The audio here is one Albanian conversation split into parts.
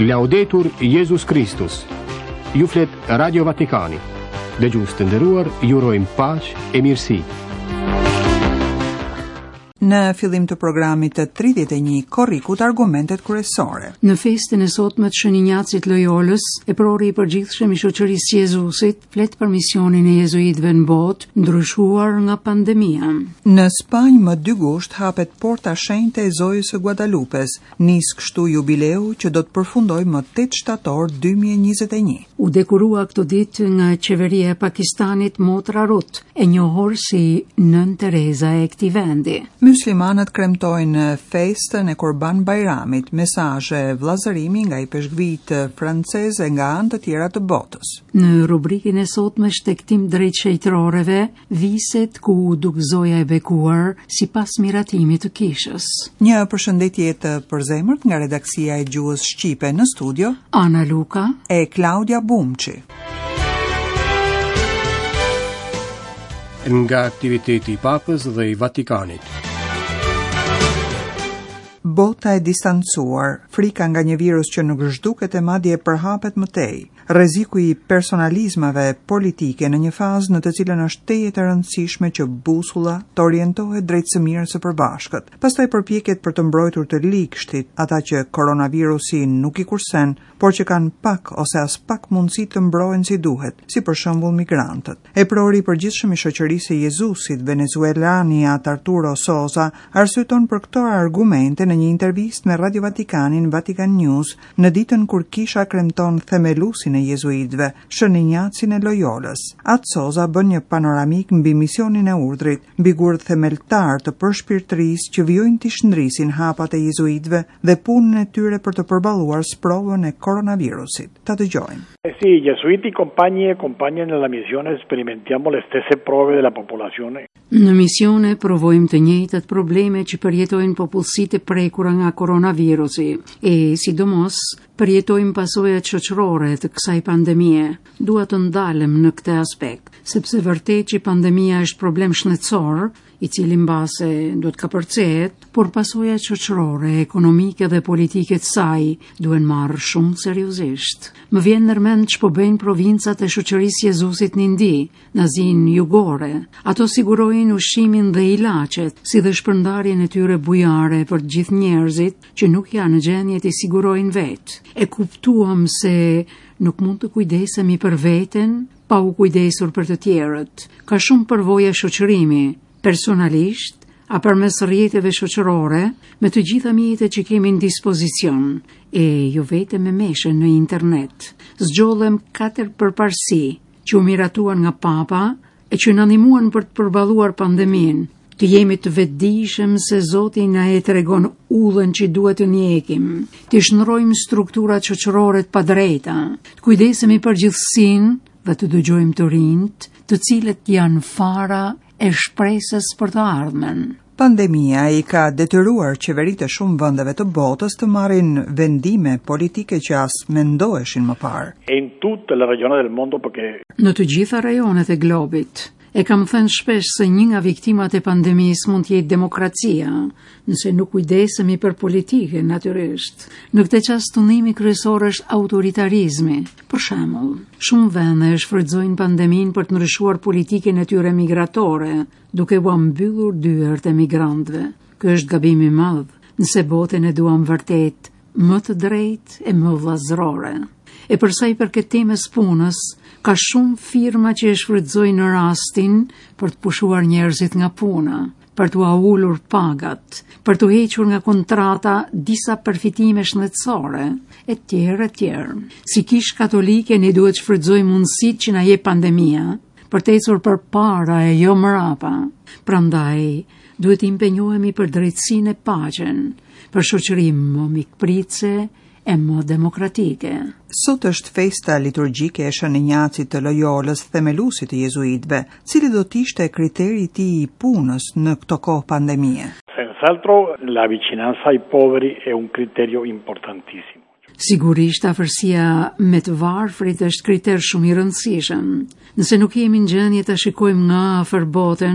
Laudetur Jesus Christus. Ju flet Radio Vatikani. Dëgjues të nderuar, ju urojmë paqë e mirësi. Në fillim të programit të 31 korrikut argumentet kryesore. Në festën e sotme të Shën Injacit Loyolës, e prori i përgjithshëm i shoqërisë Jezusit flet për misionin e jezuitëve në botë, ndryshuar nga pandemia. Në Spanjë më 2 gusht hapet porta shenjte e Zojës së Guadalupes, nis kështu jubileu që do të përfundojë më 8 shtator 2021. U dekurua këtë ditë nga qeveria e Pakistanit motra Rut, e njohur si Nën Tereza e këtij vendi. Muslimanët kremtojnë festën e Kurban Bajramit, mesazhe vllazërimi nga i peshqvit francez e nga anë të tjera të botës. Në rubrikën e sotme shtektim drejt shejtëroreve, viset ku duk zoja e bekuar sipas miratimit të kishës. Një përshëndetje të përzemërt nga redaksia e Gjuhës Shqipe në studio, Ana Luka e Claudia Bumçi. Nga aktiviteti i Papës dhe i Vatikanit. Bota e distancuar, frika nga një virus që nuk zhduket e madje përhapet më tej, rreziku i personalizmave politike në një fazë në të cilën është tejet e rëndësishme që busulla të orientohet drejt së mirës së përbashkët. Pastaj përpjekjet për të mbrojtur të likshtit ata që koronavirusi nuk i kursen, por që kanë pak ose as pak mundësi të mbrohen si duhet, si për shembull migrantët. E prori i përgjithshëm i shoqërisë së Jezusit, venezuelani Arturo Sosa, arsyeton për këto argumente në një intervistë me Radio Vatikanin Vatican News në ditën kur kisha kremton themelusin e jezuitëve, Shën Injacin e Loyolës. Atë Sosa bën një panoramik mbi misionin e urdhrit, mbi gurë themeltar të përshpirtërisë që vijojnë të shndrisin hapat e jezuitëve dhe punën e tyre për të përballuar sprovën e coronavirusit. Ta dëgjojmë. Sì, i gesuiti accompagnano nella missione, sperimentiamo le stesse prove della popolazione. Në misione provojmë të njëjtat probleme që përjetojnë popullsitë e prekura nga koronavirusi e sidomos përjetojmë pasojat shoqërore të kësaj pandemie. Dua të ndalem në këtë aspekt, sepse vërtet që pandemia është problem shëndetësor, i cili mbase duhet kapërcehet, por pasojat shoqërore, ekonomike dhe politike të saj duhen marrë shumë seriozisht. Më vjen në mend ç'po bëjnë provincat e shoqërisë Jezusit në Indi, në Azinë Jugore. Ato sigurojnë ushqimin dhe ilaçet, si dhe shpërndarjen e tyre bujare për të gjithë njerëzit që nuk janë në gjendje të sigurojnë vetë. E kuptuam se nuk mund të kujdesemi për veten pa u kujdesur për të tjerët. Ka shumë përvoja shoqërimi, personalisht, a përmes rrjeteve shoqërore, me të gjitha mjetet që kemi në dispozicion, e jo vetëm me meshe në internet. Zgjollëm 4 përparësi që u miratuan nga Papa e që na ndihmuan për të përballuar pandemin. Të jemi të vetëdijshëm se Zoti na e tregon udhën që duhet të ndjekim, të shndrojmë strukturat shoqërore të padrejta, të kujdesemi për gjithësinë dhe të dëgjojmë të rinjt, të cilët janë fara e shpresës për të ardhmen. Pandemia i ka detyruar qeveritë e shumë vendeve të botës të marrin vendime politike që as mendoheshin më parë. In tutte le regioni del mondo perché Në të gjitha rajonet e globit. E kam thënë shpesh se një nga viktimat e pandemisë mund të jetë demokracia, nëse nuk kujdesemi për politike, natyrisht. Në këtë çast qëllimi kryesor është autoritarizmi. Për shembull, shumë vende shfrytëzojnë pandeminë për të ndryshuar politikën e tyre migratore, duke u mbyllur dyert e migrantëve. Ky është gabim i madh, nëse botën e duam vërtet më të drejtë e më vllazërore. E përsa i përket temës punës, ka shumë firma që e shfrytëzojnë rastin për të pushuar njerëzit nga puna, për t'u ulur pagat, për t'u hequr nga kontrata disa përfitime shëndetësore, e tjerë. Si Kishë Katolike ne duhet shfrytëzojmë mundësitë që na jep pandemia, për të ecur përpara e jo mrapa. Prandaj, duhet impenjohemi për drejtësinë e paqen, për shoqërim më mikpritse e më demokratike. Sot është festa liturgjike e Shën Injacit të Loyolës, themelusit të jezuitëve. Cili do të ishte kriteri i tij i punës në këtë kohë pandemie? Senz'altro la vicinanza ai poveri è un criterio importantissimo. Sigurisht afërsia me të varfrit është kriter shumë i rëndësishëm. Nëse nuk jemi në gjendje ta shikojmë nga afër botën,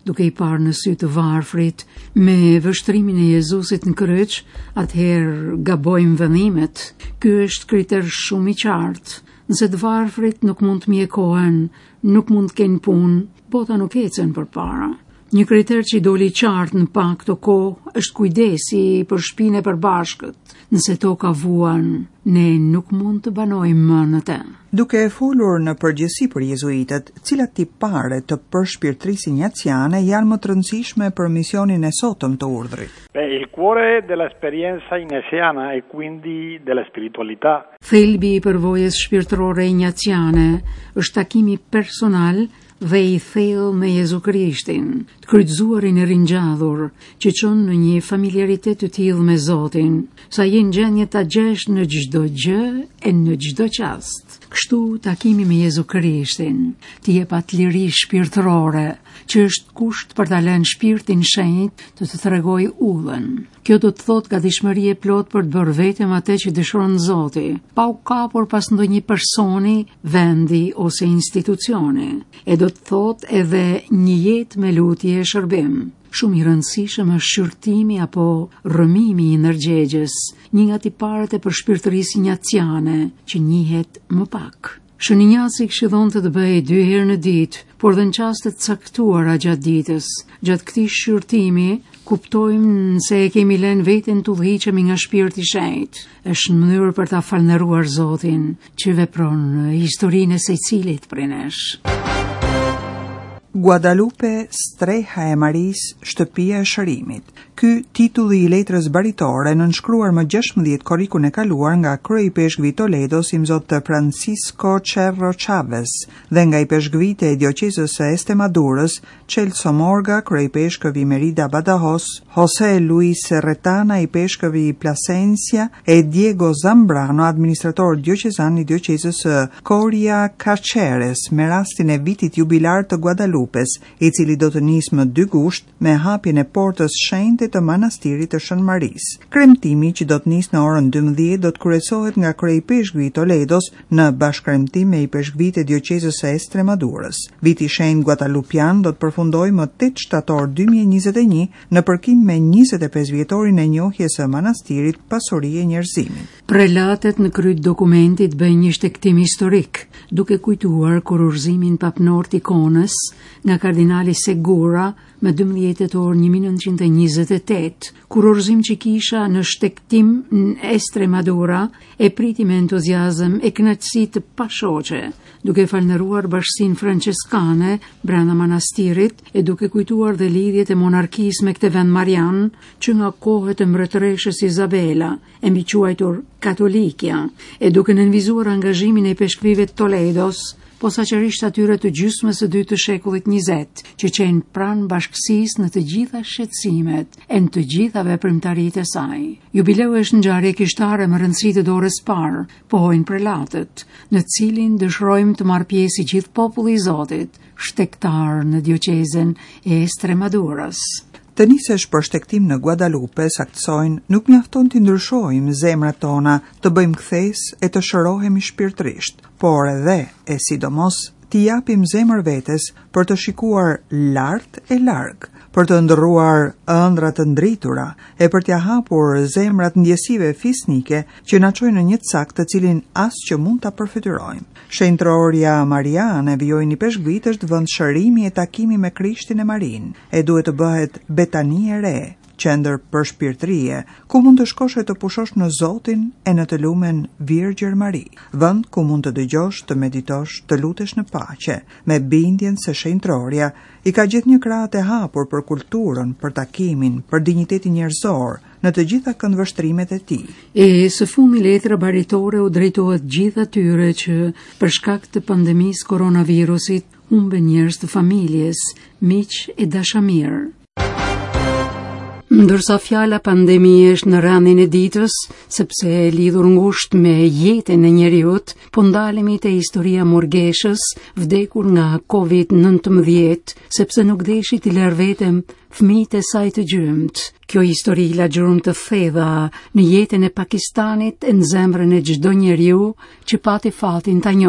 duke I parë në sy të varfrit, me vështrimin e Jezusit në kryq, atëherë gabojmë vendimet. Ky është kriter shumë I qartë. Nëse të varfrit nuk mund të mjekohen, nuk mund të kenë punë, bota nuk ecën përpara. Një kriter që I doli qartë në pak të kohë është kujdesi për shtëpinë e përbashkët. Nëse toka vuan, ne nuk mund të banojmë më në të. Duke e folur në përgjithësi për jezuitët, cilat tipare të përshpirtërisë ignatiane janë më të rëndësishme për misionin e sotëm të urdhrit? Il cuore dell'esperienza ignatiana e quindi della spiritualità. Thelbi I përvojës shpirtërore ignatiane është takimi personal dhe I thellë me Jezu Krishtin, të kryqëzuarin e ringjallur, që çon në një familiaritet të tillë me Zotin, sa je në gjendje ta gjesh në çdo gjë e në çdo çast. Kështu takimi me Jezu Krishtin t'i jep atë liri shpirtërore, që është kusht për ta lënë shpirtin shenjtë të tregojë udhën. Kjo do të thotë gatishmëri e plot për të bërë vetëm atë që dëshiron Zoti, pa u kapur pas ndonjë personi, vendi ose institucioni. E do të thotë edhe një jetë me lutje e shërbim. Shumë I rëndësishëm është shqyrtimi apo rrëmimi I ndërgjegjës, një nga tiparet e përshpirtërisë ignatiane që njihet më pak. Shën Ignasi këshillon të bëhej 2 herë në ditë, por dhe në çaste të caktuara gjatë ditës. Gjatë këtij shqyrtimi, kuptojmë se e kemi lënë veten të udhëhiqemi nga shpirti I shenjtë. Është në mënyrë për ta falëndëruar Zotin që vepron në historinë e secilit prej nesh. Guadalupe, Streha e Maris, Shtëpia e Shërimit. Ky titulli I letrës baritore nënshkruar më 16 korrikun e kaluar nga kryepeshkvi I Toledos I Mzot Francisco Cerro Chavez dhe nga I peshkvite e dioqezës së Estremadurës, Celso Morga, kryepeshkëvi I Merida Badajoz, José Luis Retana, I peshkëvi I Plasencia e Diego Zambrano, administrator dioqezan I dioqezës së Coria Caceres, me rastin e vitit jubilar të Guadalupes, I cili do të nisë më 2 gusht me hapjen e portës shenjte të manastirit të Shën Maris. Kremtimi që do të nisë në orën 12 do të kryesohet nga kryepeshkvi I Toledos në bashkëkremtim me I peshkvit e dioqezës së Estremadurës. Viti I shenjtë guadalupian do të përfundojë më 8 shtator 2021 në përkim me 25 vjetorin e njohjes së manastirit pasuri e njerëzimit. Prelatet në kryt dokumentit bëjnë një shtektim historik, duke kujtuar kurorëzimin papnor të ikonës nga kardinali Segura me 12 tetor 1928, kurorëzim që kisha në shtektim në Estremadura e priti me entuziazëm e kënaqësi të pashoqe, duke falëndëruar bashkësinë franceskane brenda manastirit e duke kujtuar dhe lidhjet e monarkisë me këtë vend marian, që nga kohët e mbretëreshës Izabela, e mbi quajtur Katolikja, e duke nënvizuar angazhimin e peshkvive të Toledos, posaçërisht atyre të gjysmës së dytë të shekullit 20, që qenë pranë bashkësisë në të gjitha shqetësimet e në të gjitha veprimtaritë e saj. Jubileu është ngjarje kishtare me rëndësi të dorës parë, pohojnë prelatët, në cilin dëshirojmë të marrë pjesë I gjithë populli I Zotit, shtektar në dioqezën e Estremadurës. Të nisesh për shtektim në Guadalupe, saktësojnë, nuk mjafton të ndryshojmë zemrat tona, të bëjmë kthes e të shërohemi shpirtërisht, por edhe e sidomos t'i japim zemër vetes për të shikuar lart e larg, për të ndërruar ëndra të ndritura e për t'ia hapur zemrat ndjesive fisnike që na çojnë në një cak të cilin as që mund ta përfytyrojmë. Shenjtroria mariane vijojnë I peshkvit është vend shërimi e takimi me Krishtin e Marin, e duhet të bëhet betani e re, qendër për shpirtërie, ku mund të shkosh e të pushosh në Zotin e në të lumen Virgjër Mari, vend ku mund të dëgjosh, të meditosh, të lutesh në paqe, me bindjen se shenjtroria I ka gjithë një krahët e hapur për kulturën, për takimin, për dinjitetin njerëzor, në të gjitha këndvështrimet e tij. E së fundi letra baritore u drejtohet gjithë atyre që për shkak të pandemisë koronavirusit humben njerëz të familjes, miq e dashamirë. Ndërsa fjala pandemi është në randin e ditës, sepse e lidhur ngushtë me jetën e njeriut, po ndalemi te historia Murgeshës, vdekur nga COVID-19, sepse nuk deshi t'i lërë vetëm fëmijët e saj të gjymt. Kjo histori la gjurmë të thedha në jetën e Pakistanit e në zemrën e çdo njeriu që pati fatin ta njohë.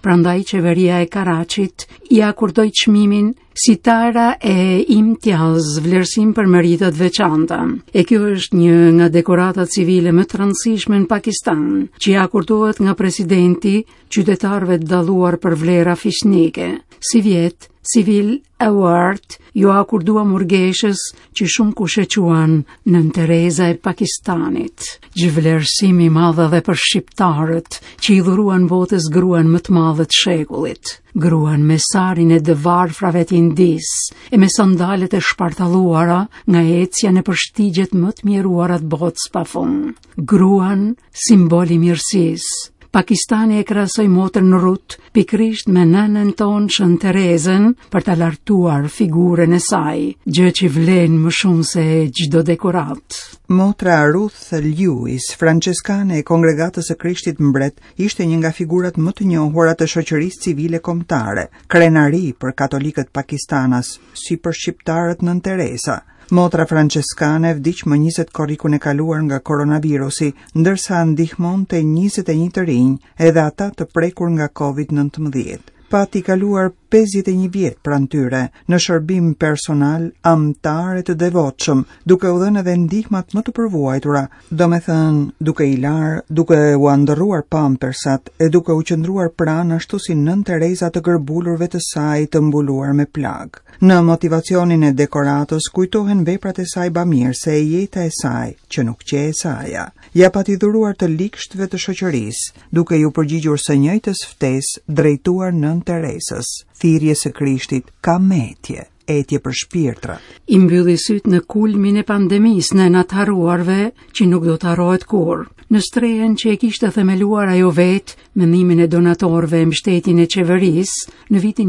prandaj qeveria e Karachit I akordoi çmimin si tara e imtiaz, vlerësim për meritat veçanta. E kjo është një nga dekoratat civile më të rëndësishme në Pakistan, që akordohet nga presidenti qytetarëve të dalluar për vlera fishnike. Si vjet, Civil Award ju akordua Murgeshës që shumë kushequan Nën Tereza e Pakistanit. Gjvlerësimi madhe dhe për shqiptarët që I dhuruan botës gruan më të madhe të shekullit. Gruan me sarin e dëvarfrave të Indis e me sandalet e shpartalluara nga ecja në përshtigjet më të mjeruara të botës pafund. Gruan simboli mirësisë. Pakistani e krahasoi motrën në Rut pikrisht me nënën tonë Shën Terezën për ta lartuar figurën e saj, gjë që vlen më shumë se çdo dekorat. Motra Ruth Lewis, franceskane e Kongregatës së Krishtit Mbret, ishte një nga figurat më të njohura të shoqërisë civile kombëtare, krenari për katolikët pakistanas, si për shqiptarët Nën Teresa. Motra franceskane vdiq më 20 korrikun e kaluar nga koronavirusi, ndërsa ndihmonte 21 të rinj, edhe ata të prekur nga COVID-19. Pati kaluar 51 vjet pranë tyre në shërbim personal, amtar e të devotshëm, duke u dhënë edhe ndihmat më të përvuajtura, domethënë duke I larë, duke u ndërruar pampersat e duke u qëndruar pranë ashtu si Nën Tereza të gërbulurve të saj të mbuluar me plag. Në motivacionin e dekoratës kujtohen veprat e saj bamirëse e jeta e saj, që nuk qe e saja. Ja pati dhuruar të likshtëve të shoqërisë, duke ju përgjigjur së njëjtës ftesë drejtuar Nën Terezës. Thirrje së Krishtit ka metje, etje për shpirtrat. I mbylli syt në kulmin e pandemisë në të harruarve që nuk do të harrohet kurrë. Në strehen që e kishte themeluar ajo vetë, mendimin e donatorëve e mbështetjen e qeverisë në vitin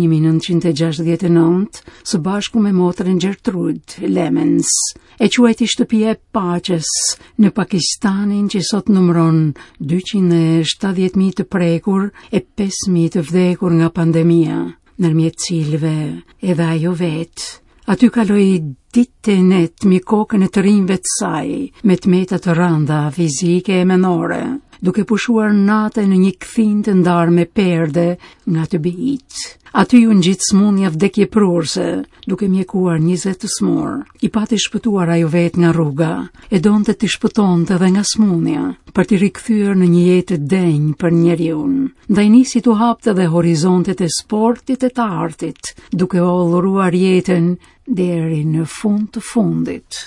1969, së bashku me motrën Gertrude Lemens, e quajti Shtëpia e Paqes në Pakistanin që sot numëron 270.000 të prekur e 5.000 të vdekur nga pandemia, nërmjet cilëve edhe ajo vetë. Aty kaloi ditë e net mi kokën e të rinjve të saj, me të meta të rënda fizike e menore, duke pushuar natë në një kthim të ndarë me perde nga të bijit. Aty u ngjit smundja vdekjeprurse, duke mjekuar 20 të smur. I pati shpëtuar ajo vetë nga rruga, e donte t'i shpëtonte edhe nga smundja, për t'i rikthyer në një jetë të denjë për njeriun. Ndaj nisi t'u hapte dhe horizontet e sportit e të artit, duke olluruar jetën deri në fund të fundit.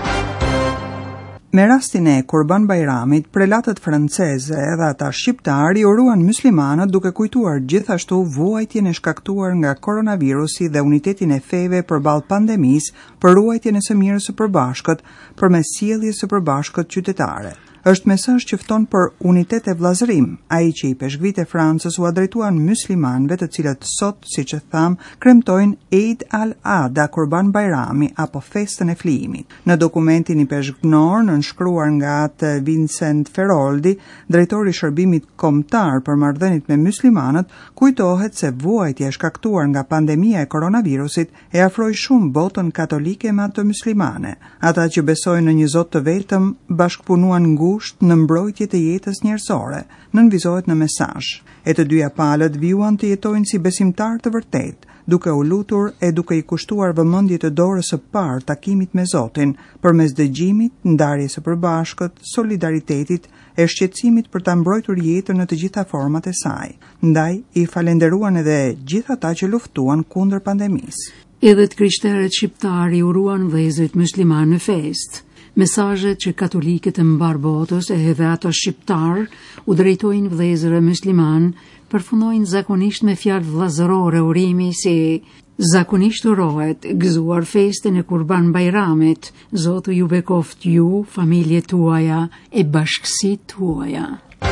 Me rastin e Kurban Bajramit, prelatët franceze edhe ata shqiptarë I uruan muslimanët duke kujtuar gjithashtu vuajtjen e shkaktuar nga koronavirusi dhe unitetin e feve përballë pandemisë për ruajtjen e së mirës së përbashkët përmes sjelljes së përbashkët qytetare. Është mesazh që fton për unitet e vllazërim, ai që I peshkvite Francës u drejtuan muslimanëve të cilët sot, siç e tham, kremtojnë Eid al-Adha, Kurban Bajrami apo festën e flijimit. Në dokumentin I peshknor nënshkruar nga atë Vincent Feroldi, drejtori I shërbimit kombëtar për marrëdhëniet me muslimanët, kujtohet se vuajtja e shkaktuar nga pandemia e koronavirusit e afroi shumë botën katolike me atë muslimane. Ata që besojnë në një Zot të vetëm bashkëpunuan në mbrojtje të jetës njerëzore, nënvizohet në mesazh. E të dyja palët vijuan të jetojnë si besimtar të vërtet, duke u lutur e duke I kushtuar vëmendje të dorës së parë takimit me Zotin, përmes dëgjimit, ndarjes së përbashkët, solidaritetit e shqetësimit për ta mbrojtur jetën në të gjitha format e saj. Ndaj I falenderuan edhe gjithë ata që luftuan kundër pandemisë. Edhe të krishterët shqiptar I uruan vëllezërit musliman në festë. Mesazhet që katolikët e mbar botës e edhe ato shqiptar u drejtojnë vëllezërve musliman përfundojnë zakonisht me fjalë vllazërore urimi si zakonisht urohet gëzuar festën e Kurban Bajramit, Zoti ju bekoft ju, familjet tuaja e bashkësitë tuaja.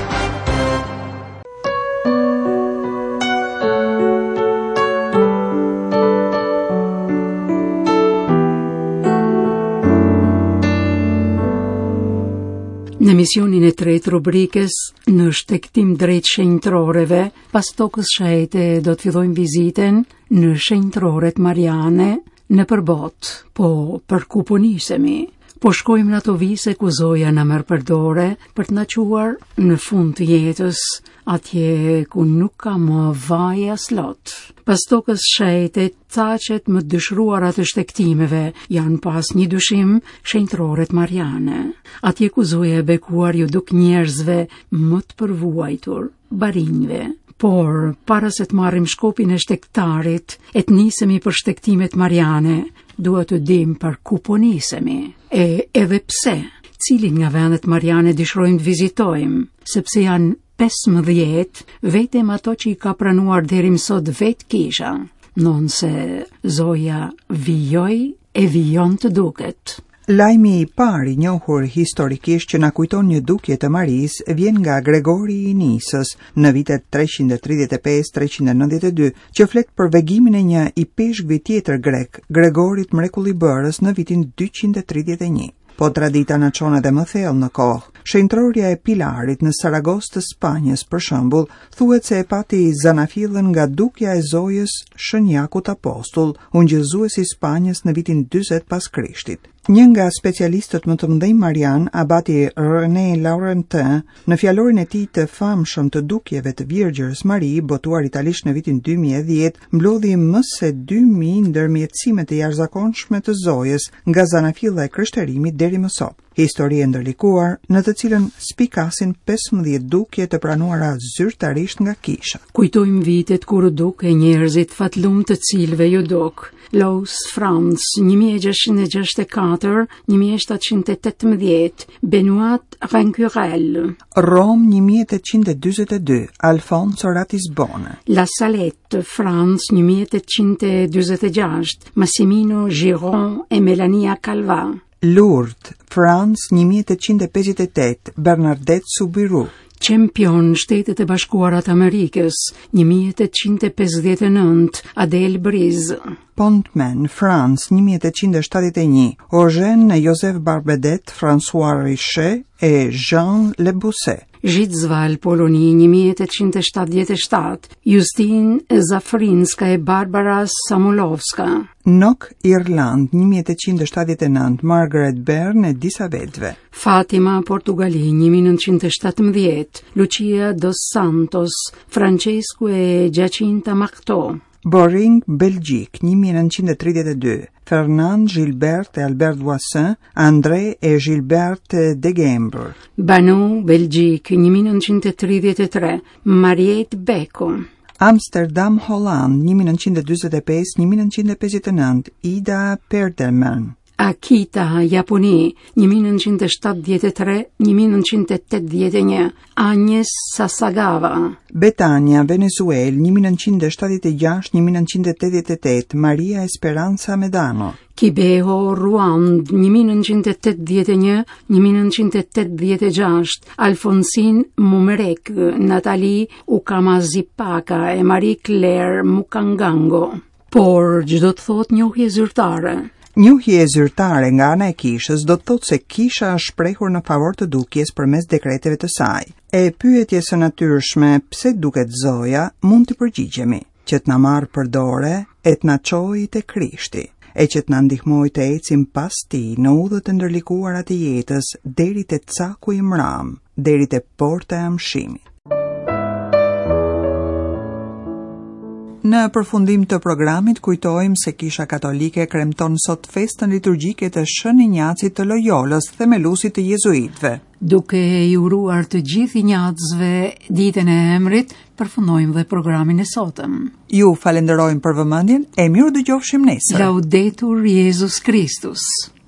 Në misionin e tretë rubrikës, në shtektim drejt shenjtroreve, pas tokës shahete do të fillojmë viziten në shenjtroret Mariane në përbot, po për ku po nisemi? po shkojmë në ato vise ku Zoja na merr përdore për të na quar në fund të jetës, atje ku nuk ka më vaj as lot. Pas tokës shejte, taqet më dëshruara të shtektimeve janë pas një dyshim shenjtroret mariane. Atje ku Zoja e bekuar ju duk njerëzve më të përvuajtur, barinjve. Por, para se të marrim shkopin e shtektarit, e të nisemi për shtektimet mariane, duhet të dim për ku po nisemi. E edhe pse, cilin nga vendet mariane dëshirojmë të vizitojmë, sepse janë 15, vetëm ato që i ka pranuar deri më sot vetë kisha, nonse Zoja vijoj e vijon të duket. Lajmi i parë i njohur historikisht që na kujton një dukje të Marisë vjen nga Gregori i Nisës në vitet 335-392, që flet për vegimin e një i peshkëve tjetër grek, Gregorit Mrekullibërës në vitin 231. Po tradita na çon edhe më thellë në kohë. Shenjtroria e Pilarit në Saragos të Spanjës, për shembull, thuhet se e pati zanafillën nga dukja e Zojës Shënjakut Apostull, ungjëzuesi i Spanjës në vitin 40 pas Krishtit. Një nga specialistët më të mëdhenj marian, abati René Laurentin, në fjalorin e tij të famshëm të dukjeve të Virgjës Mari, botuar italisht në vitin 2010, mblodhi më se 2000 ndërmjetësime të jashtëzakonshme të Zojës nga zanafilla e kryshterimit deri më sot. Histori e ndërlikuar në të cilën spikasin 15 dukje të pranuara zyrtarisht nga kisha. Kujtojmë vitet kur u duk e njerëzit fatlum të cilve ju duk. Laus Franz 1604-1718, Benoit Rancurel. Rom 1842, Alfonso Ratisbona. La Salette, Franz 1846, Massimino Giron e Melania Calva. Lourdes, France 1858, Bernadette Soubirous. Qempion Shtetet e Bashkuarat Amerikës 1859, Adele Briz. Pontman, France 1871, Eugène Joseph Barbedet, François Richet e Jean Le Bousset. Zhitzval, Poloni 1877, Justin Zafrinska e Barbara Samulovska. Nok, Irland 1879, Margaret Byrne e disa vetëve. Fatima, Portugali 1917, Lucia dos Santos, Francesco e Giacinta Marteau. Boring, Belgjik 1932, Fernand Gilbert e Albert Voisin, André e Gilbert de Gembre. Banu, Belgjik 1933, Mariette Beko. Amsterdam, Holland 1945-1959, Ida Perdelman. Akita, Japoni 1973-1981, Agnes Sasagawa. Betania, Venezuela 1976-1988, Maria Esperanza Medano. Kibeho, Ruand 1981-1986, Alfonsin Mumerek, Nathalie Ukamazipaka e Marie Claire Mukangango. Por çdo të thot njohje zyrtare. Njohje zyrtare nga ana e kishës do të thotë se kisha është shprehur në favor të dukjes përmes dekreteve të saj. E pyetjes së natyrshme pse duket Zoja mund të përgjigjemi, që të na marrë përdore e të na çojë te Krishti, e që të na ndihmojë të ecim pas tij në udhët e ndërlikuara të jetës deri te caku i mram, deri te porta e amshimit. Në përfundim të programit kujtojmë se Kisha Katolike kremton sot festën liturgjike të Shën Injacit të Loyolës, themeluesit të jezuitëve. Duke i uruar të gjithë injacëve ditën e emrit, përfundojmë dhe programin e sotëm. Ju falenderojmë për vëmendjen e mirë dëgjofshim nesër. Laudetur Jesus Christus.